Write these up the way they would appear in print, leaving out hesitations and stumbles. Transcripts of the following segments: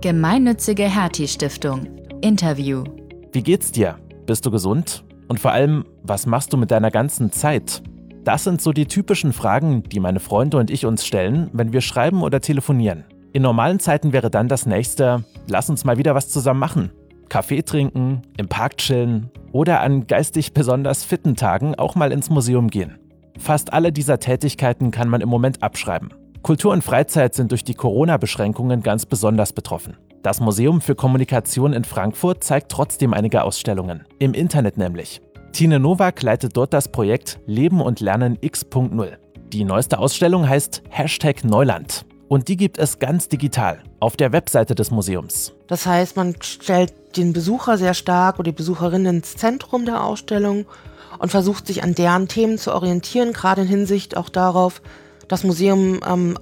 Gemeinnützige Hertie-Stiftung. Interview. Wie geht's dir? Bist du gesund? Und vor allem, was machst du mit deiner ganzen Zeit? Das sind so die typischen Fragen, die meine Freunde und ich uns stellen, wenn wir schreiben oder telefonieren. In normalen Zeiten wäre dann das nächste: Lass uns mal wieder was zusammen machen. Kaffee trinken, im Park chillen oder an geistig besonders fitten Tagen auch mal ins Museum gehen. Fast alle dieser Tätigkeiten kann man im Moment abschreiben. Kultur und Freizeit sind durch die Corona-Beschränkungen ganz besonders betroffen. Das Museum für Kommunikation in Frankfurt zeigt trotzdem einige Ausstellungen, im Internet nämlich. Tine Nowak leitet dort das Projekt Leben und Lernen X.0. Die neueste Ausstellung heißt #Neuland. Und die gibt es ganz digital auf der Webseite des Museums. Das heißt, man stellt den Besucher sehr stark oder die Besucherin ins Zentrum der Ausstellung und versucht sich an deren Themen zu orientieren, gerade in Hinsicht auch darauf, das Museum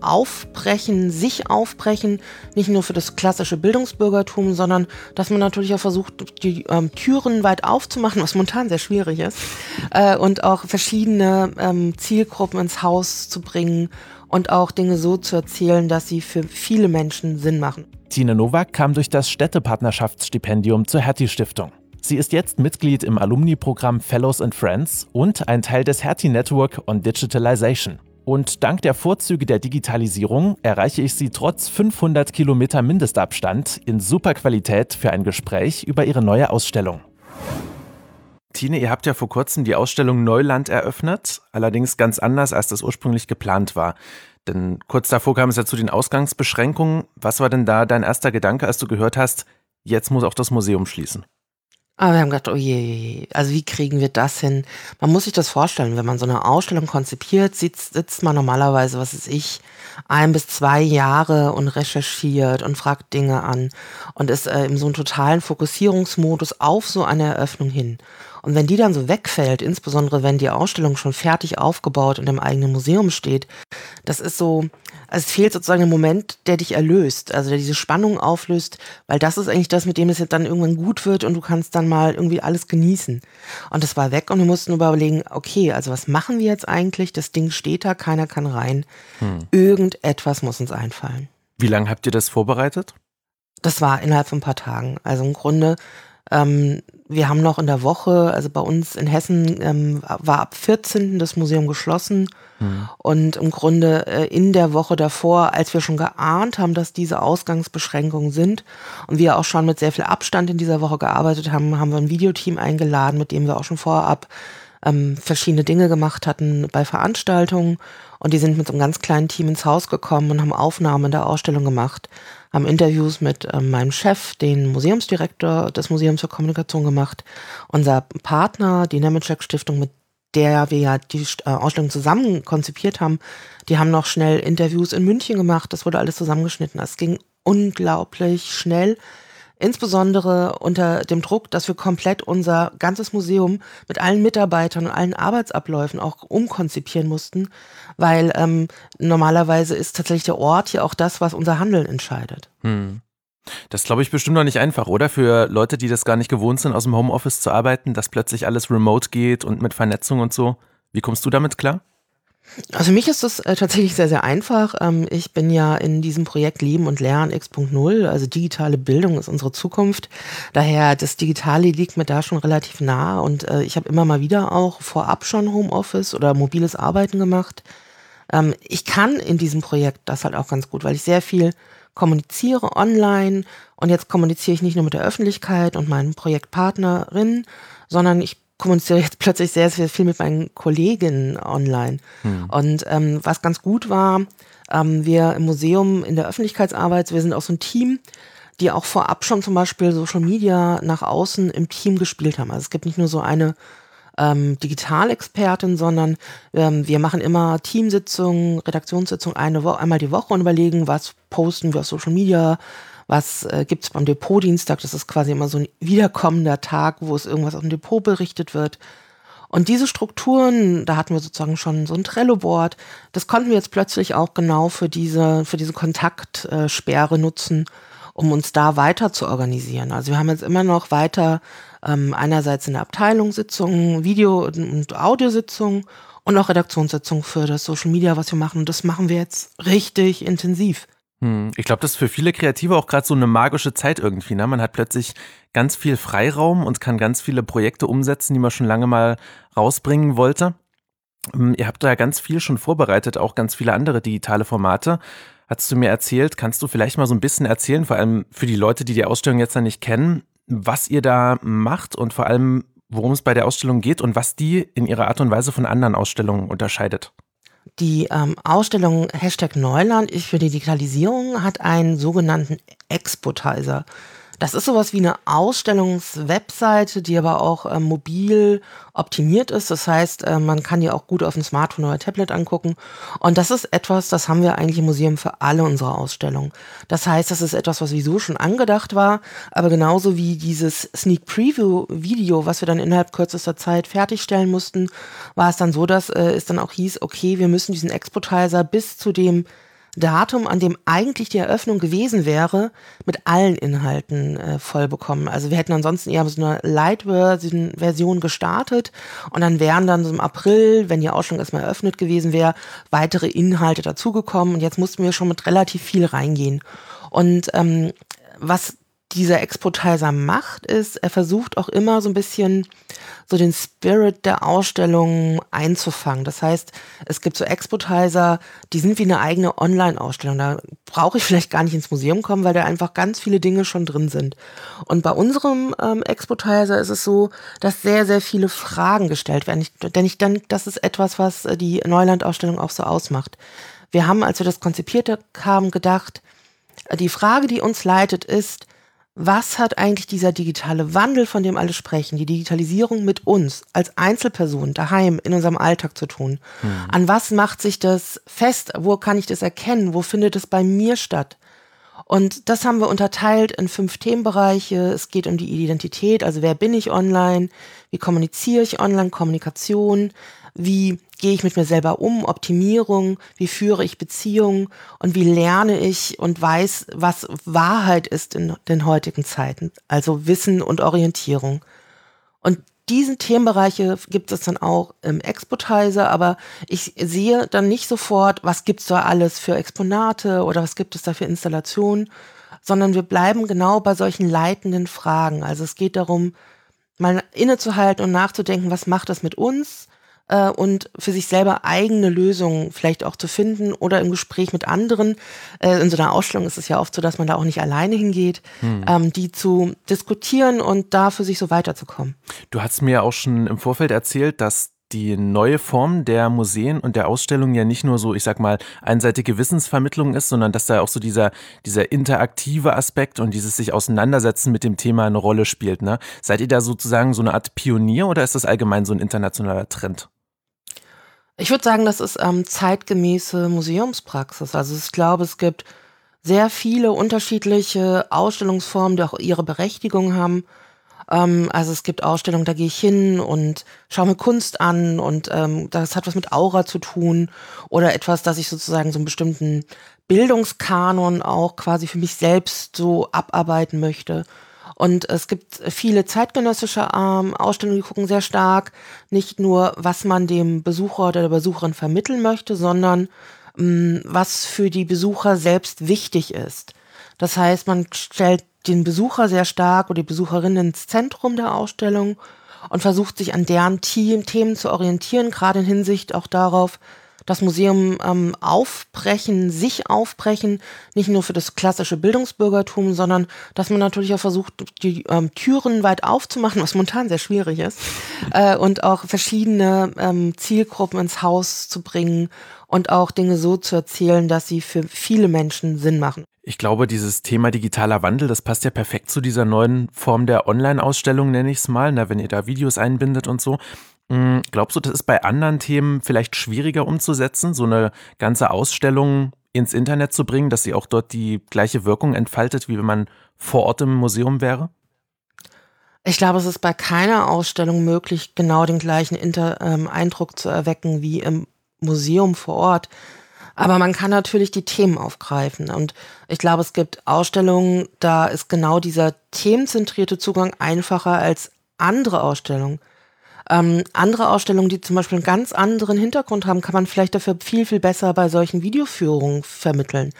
sich aufbrechen, nicht nur für das klassische Bildungsbürgertum, sondern dass man natürlich auch versucht, die Türen weit aufzumachen, was momentan sehr schwierig ist, und auch verschiedene Zielgruppen ins Haus zu bringen und auch Dinge so zu erzählen, dass sie für viele Menschen Sinn machen. Tine Nowak kam durch das Städtepartnerschaftsstipendium zur Hertie-Stiftung. Sie ist jetzt Mitglied im Alumni-Programm Fellows and Friends und ein Teil des Hertie Network on Digitalization. Und dank der Vorzüge der Digitalisierung erreiche ich sie trotz 500 Kilometer Mindestabstand in super Qualität für ein Gespräch über ihre neue Ausstellung. Tine, ihr habt ja vor kurzem die Ausstellung Neuland eröffnet, allerdings ganz anders, als das ursprünglich geplant war. Denn kurz davor kam es ja zu den Ausgangsbeschränkungen. Was war denn da dein erster Gedanke, als du gehört hast, jetzt muss auch das Museum schließen? Aber wir haben gedacht, oh je, also wie kriegen wir das hin? Man muss sich das vorstellen, wenn man so eine Ausstellung konzipiert, sitzt man normalerweise, 1 bis 2 Jahre und recherchiert und fragt Dinge an und ist in so einem totalen Fokussierungsmodus auf so eine Eröffnung hin. Und wenn die dann so wegfällt, insbesondere wenn die Ausstellung schon fertig aufgebaut und im eigenen Museum steht, das ist so, also es fehlt sozusagen ein Moment, der dich erlöst, also der diese Spannung auflöst, weil das ist eigentlich das, mit dem es jetzt dann irgendwann gut wird und du kannst dann mal irgendwie alles genießen. Und das war weg und wir mussten überlegen, okay, also was machen wir jetzt eigentlich? Das Ding steht da, keiner kann rein. Irgendetwas muss uns einfallen. Wie lange habt ihr das vorbereitet? Das war innerhalb von ein paar Tagen. Also im Grunde, wir haben noch in der Woche, also bei uns in Hessen war ab 14. das Museum geschlossen. Und im Grunde in der Woche davor, als wir schon geahnt haben, dass diese Ausgangsbeschränkungen sind und wir auch schon mit sehr viel Abstand in dieser Woche gearbeitet haben, haben wir ein Videoteam eingeladen, mit dem wir auch schon vorab verschiedene Dinge gemacht hatten bei Veranstaltungen. Und die sind mit so einem ganz kleinen Team ins Haus gekommen und haben Aufnahmen in der Ausstellung gemacht, haben Interviews mit meinem Chef, den Museumsdirektor des Museums für Kommunikation gemacht. Unser Partner, die Nemetschek Stiftung, mit der wir ja die Ausstellung zusammen konzipiert haben, die haben noch schnell Interviews in München gemacht. Das wurde alles zusammengeschnitten. Das ging unglaublich schnell. Insbesondere unter dem Druck, dass wir komplett unser ganzes Museum mit allen Mitarbeitern und allen Arbeitsabläufen auch umkonzipieren mussten, weil normalerweise ist tatsächlich der Ort hier auch das, was unser Handeln entscheidet. Das glaube ich bestimmt noch nicht einfach, oder? Für Leute, die das gar nicht gewohnt sind, aus dem Homeoffice zu arbeiten, dass plötzlich alles remote geht und mit Vernetzung und so. Wie kommst du damit klar? Also für mich ist das tatsächlich sehr, sehr einfach. Ich bin ja in diesem Projekt Leben und Lernen X.0, also digitale Bildung ist unsere Zukunft. Daher, das Digitale liegt mir da schon relativ nah und ich habe immer mal wieder auch vorab schon Homeoffice oder mobiles Arbeiten gemacht. Ich kann in diesem Projekt das halt auch ganz gut, weil ich sehr viel kommuniziere online und jetzt kommuniziere ich nicht nur mit der Öffentlichkeit und meinen Projektpartnerinnen, sondern ich kommuniziere jetzt plötzlich sehr, sehr viel mit meinen Kolleginnen online. Und was ganz gut war, wir im Museum in der Öffentlichkeitsarbeit, wir sind auch so ein Team, die auch vorab schon zum Beispiel Social Media nach außen im Team gespielt haben. Also es gibt nicht nur so eine Digitalexpertin, sondern wir machen immer Teamsitzungen, Redaktionssitzungen einmal die Woche und überlegen, was posten wir auf Social Media, was gibt's beim Depotdienstag, das ist quasi immer so ein wiederkommender Tag, wo es irgendwas auf dem Depot berichtet wird. Und diese Strukturen, da hatten wir sozusagen schon so ein Trello-Board, das konnten wir jetzt plötzlich auch genau für diese Kontaktsperre nutzen, um uns da weiter zu organisieren. Also wir haben jetzt immer noch weiter einerseits in der Abteilung Sitzungen, Video- und Audiositzungen und auch Redaktionssitzungen für das Social Media, was wir machen. Und das machen wir jetzt richtig intensiv. Ich glaube, das ist für viele Kreative auch gerade so eine magische Zeit irgendwie, ne? Man hat plötzlich ganz viel Freiraum und kann ganz viele Projekte umsetzen, die man schon lange mal rausbringen wollte. Ihr habt da ja ganz viel schon vorbereitet, auch ganz viele andere digitale Formate. Hast du mir erzählt, kannst du vielleicht mal so ein bisschen erzählen, vor allem für die Leute, die Ausstellung jetzt noch nicht kennen, was ihr da macht und vor allem, worum es bei der Ausstellung geht und was die in ihrer Art und Weise von anderen Ausstellungen unterscheidet? Die Ausstellung #Neuland, ich für die Digitalisierung, hat einen sogenannten Expotizer. Das ist sowas wie eine Ausstellungswebseite, die aber auch mobil optimiert ist. Das heißt, man kann die auch gut auf dem Smartphone oder Tablet angucken. Und das ist etwas, das haben wir eigentlich im Museum für alle unsere Ausstellungen. Das heißt, das ist etwas, was sowieso schon angedacht war, aber genauso wie dieses Sneak Preview Video, was wir dann innerhalb kürzester Zeit fertigstellen mussten, war es dann so, dass es dann auch hieß, okay, wir müssen diesen Expotizer bis zu dem Datum, an dem eigentlich die Eröffnung gewesen wäre, mit allen Inhalten voll bekommen. Also wir hätten ansonsten eher so eine Light-Version gestartet und dann wären dann so im April, wenn die Ausstellung erstmal eröffnet gewesen wäre, weitere Inhalte dazugekommen und jetzt mussten wir schon mit relativ viel reingehen. Und was dieser Expotizer macht, ist, er versucht auch immer so ein bisschen so den Spirit der Ausstellung einzufangen. Das heißt, es gibt so Expotizer, die sind wie eine eigene Online-Ausstellung. Da brauche ich vielleicht gar nicht ins Museum kommen, weil da einfach ganz viele Dinge schon drin sind. Und bei unserem Expotizer ist es so, dass sehr, sehr viele Fragen gestellt werden. Denn ich denke, das ist etwas, was die Neuland-Ausstellung auch so ausmacht. Wir haben, als wir das konzipiert haben, gedacht, die Frage, die uns leitet, ist, was hat eigentlich dieser digitale Wandel, von dem alle sprechen, die Digitalisierung mit uns als Einzelpersonen daheim in unserem Alltag zu tun? An was macht sich das fest? Wo kann ich das erkennen? Wo findet es bei mir statt? Und das haben wir unterteilt in 5 Themenbereiche. Es geht um die Identität, also wer bin ich online? Wie kommuniziere ich online? Kommunikation. Wie gehe ich mit mir selber um? Optimierung. Wie führe ich Beziehungen? Und wie lerne ich und weiß, was Wahrheit ist in den heutigen Zeiten? Also Wissen und Orientierung. Und diesen Themenbereiche gibt es dann auch im Expotizer, aber ich sehe dann nicht sofort, was gibt's da alles für Exponate oder was gibt es da für Installationen, sondern wir bleiben genau bei solchen leitenden Fragen. Also es geht darum, mal innezuhalten und nachzudenken, was macht das mit uns? Und für sich selber eigene Lösungen vielleicht auch zu finden oder im Gespräch mit anderen. In so einer Ausstellung ist es ja oft so, dass man da auch nicht alleine hingeht, die zu diskutieren und da für sich so weiterzukommen. Du hast mir auch schon im Vorfeld erzählt, dass die neue Form der Museen und der Ausstellung ja nicht nur so, ich sag mal, einseitige Wissensvermittlung ist, sondern dass da auch so dieser interaktive Aspekt und dieses sich auseinandersetzen mit dem Thema eine Rolle spielt, ne? Seid ihr da sozusagen so eine Art Pionier oder ist das allgemein so ein internationaler Trend? Ich würde sagen, das ist zeitgemäße Museumspraxis. Also ich glaube, es gibt sehr viele unterschiedliche Ausstellungsformen, die auch ihre Berechtigung haben. Also es gibt Ausstellungen, da gehe ich hin und schaue mir Kunst an und das hat was mit Aura zu tun oder etwas, dass ich sozusagen so einen bestimmten Bildungskanon auch quasi für mich selbst so abarbeiten möchte. Und es gibt viele zeitgenössische Ausstellungen, die gucken sehr stark nicht nur, was man dem Besucher oder der Besucherin vermitteln möchte, sondern was für die Besucher selbst wichtig ist. Das heißt, man stellt den Besucher sehr stark oder die Besucherin ins Zentrum der Ausstellung und versucht sich an deren Themen zu orientieren, gerade in Hinsicht auch darauf, das Museum sich aufbrechen, nicht nur für das klassische Bildungsbürgertum, sondern dass man natürlich auch versucht, die Türen weit aufzumachen, was momentan sehr schwierig ist, und auch verschiedene Zielgruppen ins Haus zu bringen und auch Dinge so zu erzählen, dass sie für viele Menschen Sinn machen. Ich glaube, dieses Thema digitaler Wandel, das passt ja perfekt zu dieser neuen Form der Online-Ausstellung, nenne ich es mal, wenn ihr da Videos einbindet und so. Glaubst du, das ist bei anderen Themen vielleicht schwieriger umzusetzen, so eine ganze Ausstellung ins Internet zu bringen, dass sie auch dort die gleiche Wirkung entfaltet, wie wenn man vor Ort im Museum wäre? Ich glaube, es ist bei keiner Ausstellung möglich, genau den gleichen Eindruck zu erwecken wie im Museum vor Ort. Aber man kann natürlich die Themen aufgreifen. Und ich glaube, es gibt Ausstellungen, da ist genau dieser themenzentrierte Zugang einfacher als andere Ausstellungen. Andere Ausstellungen, die zum Beispiel einen ganz anderen Hintergrund haben, kann man vielleicht dafür viel, viel besser bei solchen Videoführungen vermitteln.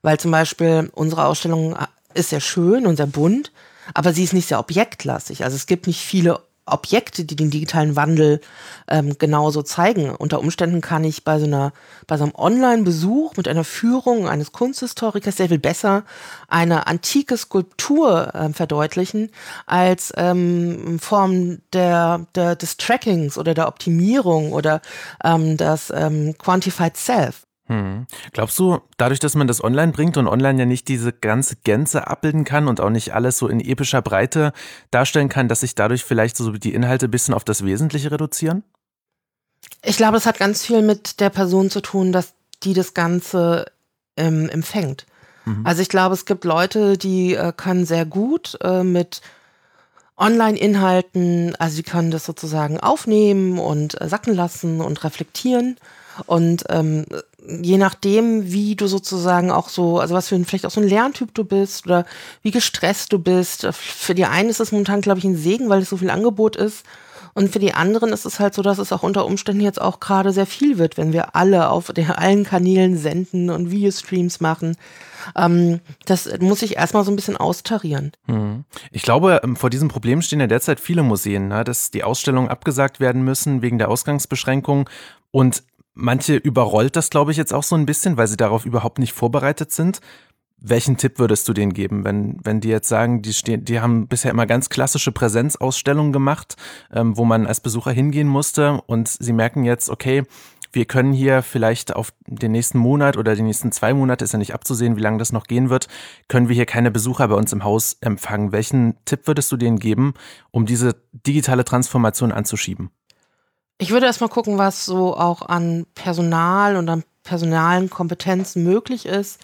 Weil zum Beispiel unsere Ausstellung ist sehr schön und sehr bunt, aber sie ist nicht sehr objektlastig. Also es gibt nicht viele Objekte, die den digitalen Wandel genauso zeigen. Unter Umständen kann ich bei so einem Online-Besuch mit einer Führung eines Kunsthistorikers sehr viel besser eine antike Skulptur verdeutlichen als in Form des Trackings oder der Optimierung oder das Quantified Self. Glaubst du, dadurch, dass man das online bringt und online ja nicht diese ganze Gänze abbilden kann und auch nicht alles so in epischer Breite darstellen kann, dass sich dadurch vielleicht so die Inhalte ein bisschen auf das Wesentliche reduzieren? Ich glaube, es hat ganz viel mit der Person zu tun, dass die das Ganze empfängt. Also ich glaube, es gibt Leute, die können sehr gut mit Online-Inhalten, also die können das sozusagen aufnehmen und sacken lassen und reflektieren. Und je nachdem, wie du sozusagen auch so, also was für vielleicht auch so ein Lerntyp du bist oder wie gestresst du bist, für die einen ist es momentan, glaube ich, ein Segen, weil es so viel Angebot ist. Und für die anderen ist es halt so, dass es auch unter Umständen jetzt auch gerade sehr viel wird, wenn wir alle auf allen Kanälen senden und Videostreams machen. Das muss ich erstmal so ein bisschen austarieren. Ich glaube, vor diesem Problem stehen ja derzeit viele Museen, ne, dass die Ausstellungen abgesagt werden müssen wegen der Ausgangsbeschränkung. Und manche überrollt das, glaube ich, jetzt auch so ein bisschen, weil sie darauf überhaupt nicht vorbereitet sind. Welchen Tipp würdest du denen geben, wenn die jetzt sagen, die haben bisher immer ganz klassische Präsenzausstellungen gemacht, wo man als Besucher hingehen musste und sie merken jetzt, okay, wir können hier vielleicht auf den nächsten Monat oder die nächsten 2 Monate, ist ja nicht abzusehen, wie lange das noch gehen wird, können wir hier keine Besucher bei uns im Haus empfangen. Welchen Tipp würdest du denen geben, um diese digitale Transformation anzuschieben? Ich würde erstmal gucken, was so auch an Personal und an personalen Kompetenzen möglich ist.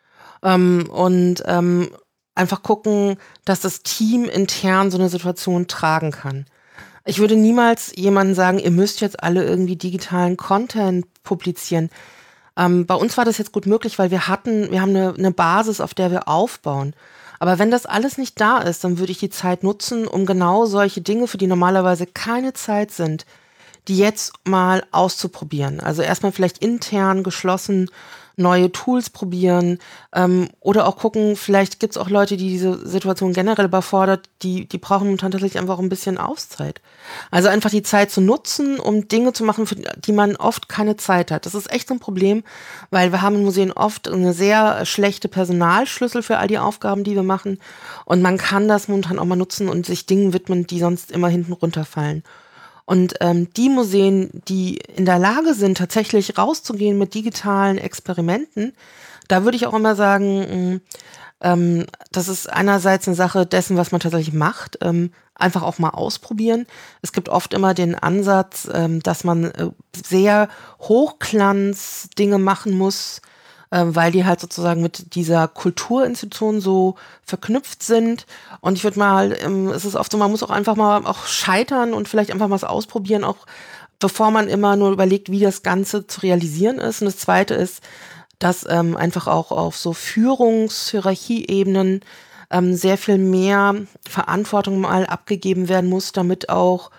Und einfach gucken, dass das Team intern so eine Situation tragen kann. Ich würde niemals jemandem sagen, ihr müsst jetzt alle irgendwie digitalen Content publizieren. Bei uns war das jetzt gut möglich, weil wir haben eine Basis, auf der wir aufbauen. Aber wenn das alles nicht da ist, dann würde ich die Zeit nutzen, um genau solche Dinge, für die normalerweise keine Zeit sind, die jetzt mal auszuprobieren. Also erstmal vielleicht intern geschlossen neue Tools probieren oder auch gucken, vielleicht gibt es auch Leute, die diese Situation generell überfordert, die brauchen momentan tatsächlich einfach ein bisschen Auszeit. Also einfach die Zeit zu nutzen, um Dinge zu machen, für die man oft keine Zeit hat. Das ist echt so ein Problem, weil wir haben in Museen oft eine sehr schlechte Personalschlüssel für all die Aufgaben, die wir machen. Und man kann das momentan auch mal nutzen und sich Dingen widmen, die sonst immer hinten runterfallen. Und die Museen, die in der Lage sind, tatsächlich rauszugehen mit digitalen Experimenten, da würde ich auch immer sagen, das ist einerseits eine Sache dessen, was man tatsächlich macht, einfach auch mal ausprobieren. Es gibt oft immer den Ansatz, dass man sehr Hochglanz-Dinge machen muss, weil die halt sozusagen mit dieser Kulturinstitution so verknüpft sind. Und ich würde mal, es ist oft so, man muss auch einfach mal auch scheitern und vielleicht einfach mal was ausprobieren, auch bevor man immer nur überlegt, wie das Ganze zu realisieren ist. Und das Zweite ist, dass einfach auch auf so Hierarchieebenen sehr viel mehr Verantwortung mal abgegeben werden muss, damit auch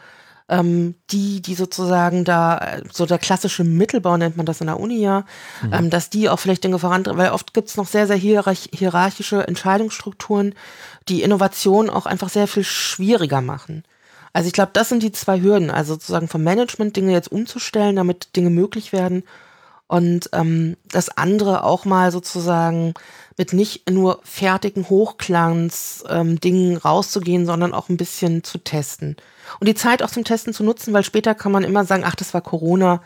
die sozusagen da, so der klassische Mittelbau nennt man das in der Uni ja, dass die auch vielleicht Dinge vorantreiben, weil oft gibt es noch sehr, sehr hierarchische Entscheidungsstrukturen, die Innovation auch einfach sehr viel schwieriger machen. Also ich glaube, das sind die 2 Hürden, also sozusagen vom Management Dinge jetzt umzustellen, damit Dinge möglich werden und das andere auch mal sozusagen mit nicht nur fertigen Hochglanz-Dingen rauszugehen, sondern auch ein bisschen zu testen. Und die Zeit auch zum Testen zu nutzen, weil später kann man immer sagen, ach, das war Corona,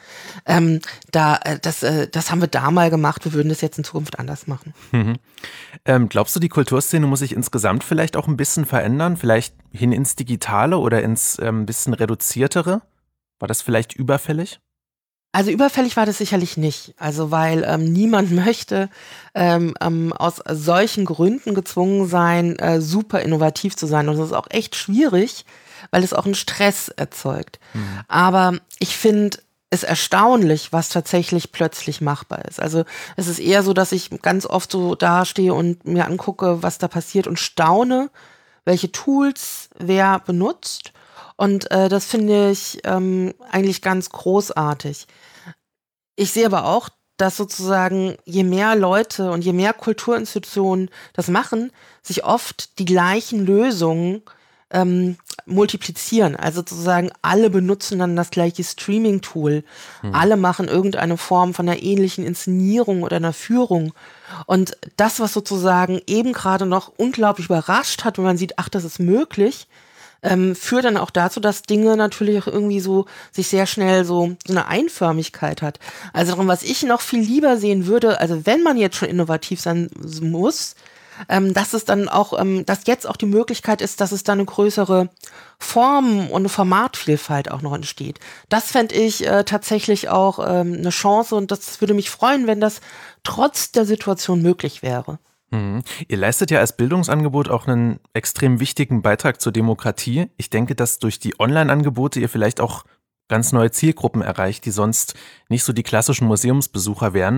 das haben wir da mal gemacht, wir würden das jetzt in Zukunft anders machen. Glaubst du, die Kulturszene muss sich insgesamt vielleicht auch ein bisschen verändern, vielleicht hin ins Digitale oder ins bisschen reduziertere? War das vielleicht überfällig? Also überfällig war das sicherlich nicht, also weil niemand möchte aus solchen Gründen gezwungen sein, super innovativ zu sein. Und das ist auch echt schwierig, weil es auch einen Stress erzeugt. Aber ich finde es erstaunlich, was tatsächlich plötzlich machbar ist. Also es ist eher so, dass ich ganz oft so dastehe und mir angucke, was da passiert und staune, welche Tools wer benutzt. Und das finde ich eigentlich ganz großartig. Ich sehe aber auch, dass sozusagen je mehr Leute und je mehr Kulturinstitutionen das machen, sich oft die gleichen Lösungen multiplizieren. Also sozusagen alle benutzen dann das gleiche Streaming-Tool. Alle machen irgendeine Form von einer ähnlichen Inszenierung oder einer Führung. Und das, was sozusagen eben gerade noch unglaublich überrascht hat, wenn man sieht, ach, das ist möglich, führt dann auch dazu, dass Dinge natürlich auch irgendwie so sich sehr schnell so eine Einförmigkeit hat. Also darum, was ich noch viel lieber sehen würde, also wenn man jetzt schon innovativ sein muss, dass es dann auch, dass jetzt auch die Möglichkeit ist, dass es dann eine größere Form- und eine Formatvielfalt auch noch entsteht. Das fände ich tatsächlich auch eine Chance und das würde mich freuen, wenn das trotz der Situation möglich wäre. Ihr leistet ja als Bildungsangebot auch einen extrem wichtigen Beitrag zur Demokratie. Ich denke, dass durch die Online-Angebote ihr vielleicht auch ganz neue Zielgruppen erreicht, die sonst nicht so die klassischen Museumsbesucher wären.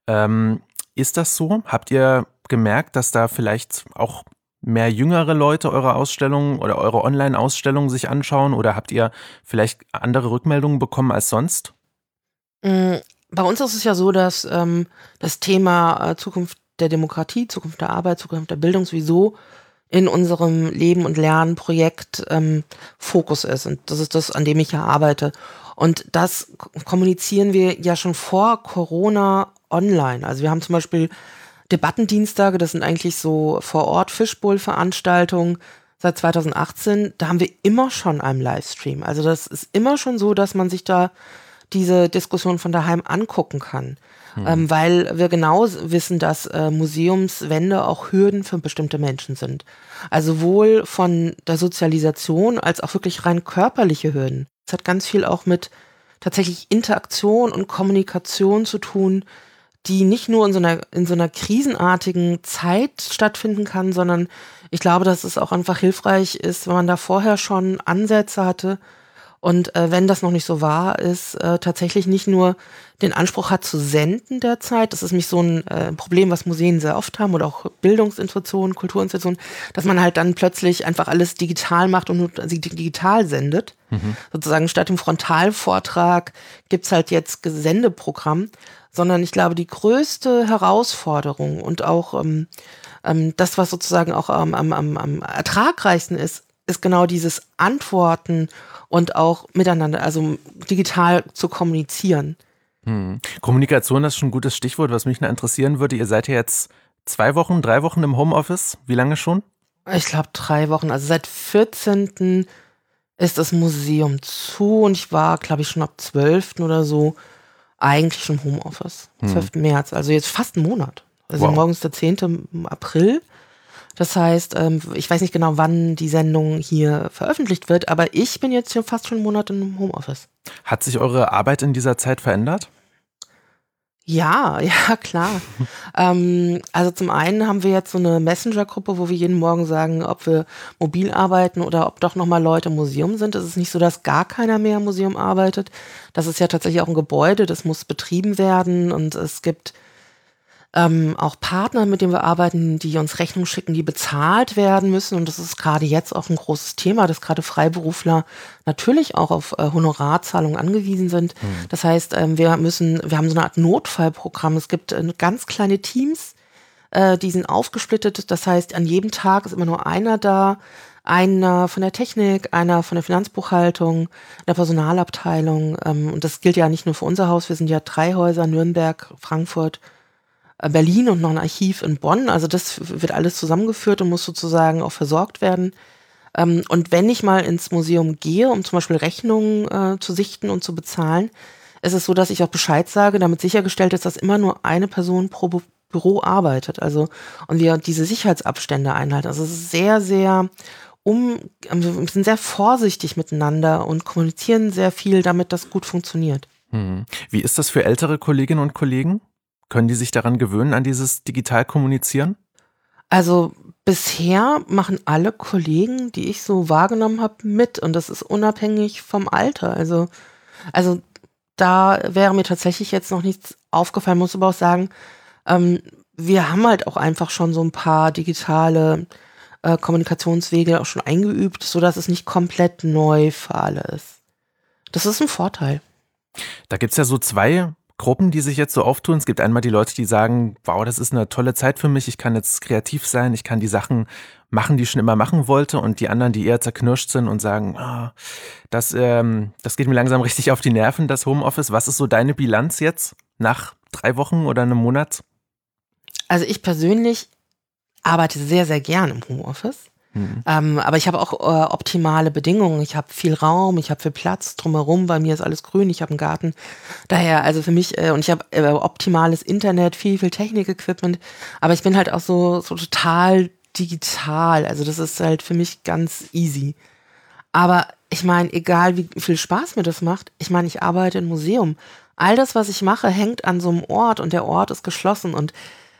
Ist das so? Habt ihr gemerkt, dass da vielleicht auch mehr jüngere Leute eure Ausstellungen oder eure Online-Ausstellungen sich anschauen oder habt ihr vielleicht andere Rückmeldungen bekommen als sonst? Bei uns ist es ja so, dass das Thema Zukunft der Demokratie, Zukunft der Arbeit, Zukunft der Bildung sowieso in unserem Leben- und Lernprojekt Fokus ist. Und das ist das, an dem ich ja arbeite. Und das kommunizieren wir ja schon vor Corona online. Also wir haben zum Beispiel Debattendienstage, das sind eigentlich so vor Ort Fishbowl-Veranstaltungen seit 2018. Da haben wir immer schon einen Livestream. Also das ist immer schon so, dass man sich da diese Diskussion von daheim angucken kann. Weil wir genau wissen, dass Museumswände auch Hürden für bestimmte Menschen sind. Also sowohl von der Sozialisation als auch wirklich rein körperliche Hürden. Es hat ganz viel auch mit tatsächlich Interaktion und Kommunikation zu tun, die nicht nur in so einer krisenartigen Zeit stattfinden kann, sondern ich glaube, dass es auch einfach hilfreich ist, wenn man da vorher schon Ansätze hatte und wenn das noch nicht so wahr ist, tatsächlich nicht nur den Anspruch hat zu senden derzeit, das ist nämlich so ein Problem, was Museen sehr oft haben oder auch Bildungsinstitutionen, Kulturinstitutionen, dass man halt dann plötzlich einfach alles digital macht und nur digital sendet. Sozusagen statt dem Frontalvortrag gibt's halt jetzt Sendeprogramm, sondern ich glaube, die größte Herausforderung und auch das, was sozusagen auch am ertragreichsten ist genau dieses Antworten und auch miteinander, also digital zu kommunizieren. Kommunikation ist schon ein gutes Stichwort, was mich noch interessieren würde. Ihr seid ja jetzt 2 Wochen, 3 Wochen im Homeoffice. Wie lange schon? Ich glaube 3 Wochen, also seit 14. ist das Museum zu und ich war, glaube ich, schon ab 12. oder so eigentlich schon im Homeoffice. 12. März, also jetzt fast einen Monat. Also wow. Morgen ist der 10. April. Das heißt, ich weiß nicht genau, wann die Sendung hier veröffentlicht wird, aber ich bin jetzt hier fast schon einen Monat im Homeoffice. Hat sich eure Arbeit in dieser Zeit verändert? Ja, klar. Also zum einen haben wir jetzt so eine Messenger-Gruppe, wo wir jeden Morgen sagen, ob wir mobil arbeiten oder ob doch nochmal Leute im Museum sind. Es ist nicht so, dass gar keiner mehr im Museum arbeitet. Das ist ja tatsächlich auch ein Gebäude, das muss betrieben werden und es gibt auch Partner, mit denen wir arbeiten, die uns Rechnungen schicken, die bezahlt werden müssen. Und das ist gerade jetzt auch ein großes Thema, dass gerade Freiberufler natürlich auch auf Honorarzahlungen angewiesen sind. Das heißt, wir haben so eine Art Notfallprogramm. Es gibt ganz kleine Teams, die sind aufgesplittet. Das heißt, an jedem Tag ist immer nur einer da. Einer von der Technik, einer von der Finanzbuchhaltung, der Personalabteilung. Und das gilt ja nicht nur für unser Haus. Wir sind ja 3 Häuser, Nürnberg, Frankfurt, Berlin und noch ein Archiv in Bonn. Also das wird alles zusammengeführt und muss sozusagen auch versorgt werden. Und wenn ich mal ins Museum gehe, um zum Beispiel Rechnungen zu sichten und zu bezahlen, ist es so, dass ich auch Bescheid sage, damit sichergestellt ist, dass immer nur eine Person pro Büro arbeitet. Also und wir diese Sicherheitsabstände einhalten. Also es ist sehr, sehr wir sind sehr vorsichtig miteinander und kommunizieren sehr viel, damit das gut funktioniert. Wie ist das für ältere Kolleginnen und Kollegen? Können die sich daran gewöhnen, an dieses Digital-Kommunizieren? Also bisher machen alle Kollegen, die ich so wahrgenommen habe, mit und das ist unabhängig vom Alter. Also da wäre mir tatsächlich jetzt noch nichts aufgefallen, muss aber auch sagen, wir haben halt auch einfach schon so ein paar digitale Kommunikationswege auch schon eingeübt, sodass es nicht komplett neu für alle ist. Das ist ein Vorteil. Da gibt es ja so 2 Gruppen, die sich jetzt so auftun? Es gibt einmal die Leute, die sagen, wow, das ist eine tolle Zeit für mich, ich kann jetzt kreativ sein, ich kann die Sachen machen, die ich schon immer machen wollte, und die anderen, die eher zerknirscht sind und sagen, das geht mir langsam richtig auf die Nerven, das Homeoffice. Was ist so deine Bilanz jetzt nach 3 Wochen oder einem Monat? Also ich persönlich arbeite sehr, sehr gern im Homeoffice. Aber ich habe auch optimale Bedingungen. Ich habe viel Raum, ich habe viel Platz drumherum. Bei mir ist alles grün, ich habe einen Garten. Daher, also für mich, und ich habe optimales Internet, viel Technik-Equipment. Aber ich bin halt auch so total digital. Also das ist halt für mich ganz easy. Aber ich meine, egal wie viel Spaß mir das macht, ich meine, ich arbeite im Museum. All das, was ich mache, hängt an so einem Ort und der Ort ist geschlossen. Und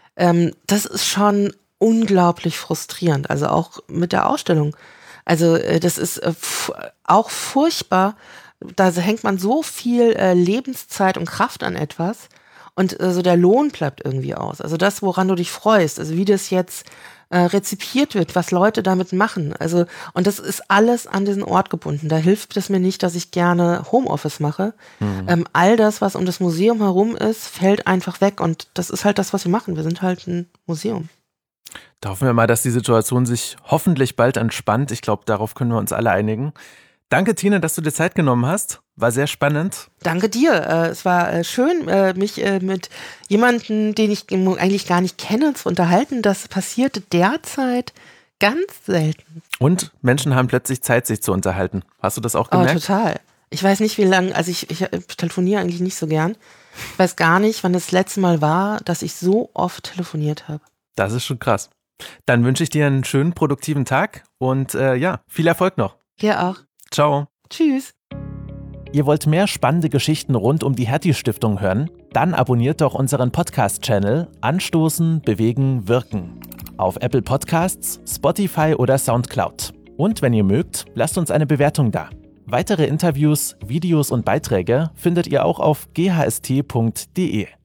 das ist schon unglaublich frustrierend, also auch mit der Ausstellung. Also das ist auch furchtbar, da hängt man so viel Lebenszeit und Kraft an etwas und so der Lohn bleibt irgendwie aus. Also das, woran du dich freust, also wie das jetzt rezipiert wird, was Leute damit machen. Also, und das ist alles an diesen Ort gebunden. Da hilft es mir nicht, dass ich gerne Homeoffice mache. All das, was um das Museum herum ist, fällt einfach weg und das ist halt das, was wir machen. Wir sind halt ein Museum. Da hoffen wir mal, dass die Situation sich hoffentlich bald entspannt. Ich glaube, darauf können wir uns alle einigen. Danke, Tine, dass du dir Zeit genommen hast. War sehr spannend. Danke dir. Es war schön, mich mit jemandem, den ich eigentlich gar nicht kenne, zu unterhalten. Das passierte derzeit ganz selten. Und Menschen haben plötzlich Zeit, sich zu unterhalten. Hast du das auch gemerkt? Oh, total. Ich weiß nicht, wie lange, also ich telefoniere eigentlich nicht so gern. Ich weiß gar nicht, wann das letzte Mal war, dass ich so oft telefoniert habe. Das ist schon krass. Dann wünsche ich dir einen schönen, produktiven Tag und viel Erfolg noch. Dir auch. Ciao. Tschüss. Ihr wollt mehr spannende Geschichten rund um die Hertie-Stiftung hören? Dann abonniert doch unseren Podcast-Channel Anstoßen, Bewegen, Wirken auf Apple Podcasts, Spotify oder Soundcloud. Und wenn ihr mögt, lasst uns eine Bewertung da. Weitere Interviews, Videos und Beiträge findet ihr auch auf ghst.de.